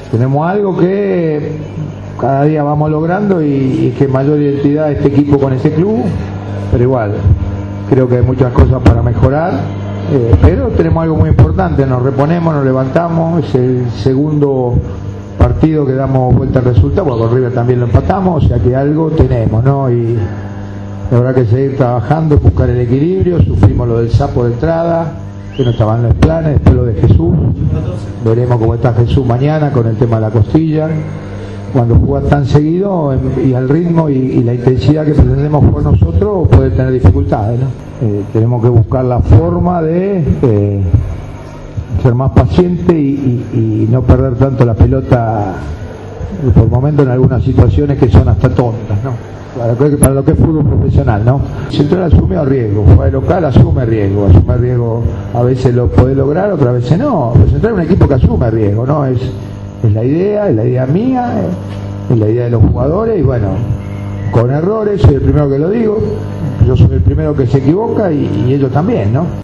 Tenemos algo que cada día vamos logrando y que mayor identidad este equipo con ese club, pero igual, creo que hay muchas cosas para mejorar, pero tenemos algo muy importante, nos reponemos, nos levantamos, es el segundo partido que damos vuelta al resultado, porque con River también lo empatamos, o sea que algo tenemos, ¿no? Y habrá que seguir trabajando, buscar el equilibrio, sufrimos lo del Sapo de entrada, que no estaban en los planes, después lo de Jesús, veremos cómo está Jesús mañana con el tema de la costilla, cuando juega tan seguido y al ritmo y la intensidad que pretendemos por nosotros puede tener dificultades, ¿no? Tenemos que buscar la forma de ser más paciente y no perder tanto la pelota por momentos en algunas situaciones que son hasta tontas, ¿no? Para lo que es fútbol profesional, ¿no? Central asume riesgo, juega local asume riesgo, a veces lo puede lograr, otras veces no. Pero Central es un equipo que asume riesgo, ¿no? Es la idea mía, es la idea de los jugadores y bueno, con errores, soy el primero que lo digo, yo soy el primero que se equivoca y ellos también, ¿no?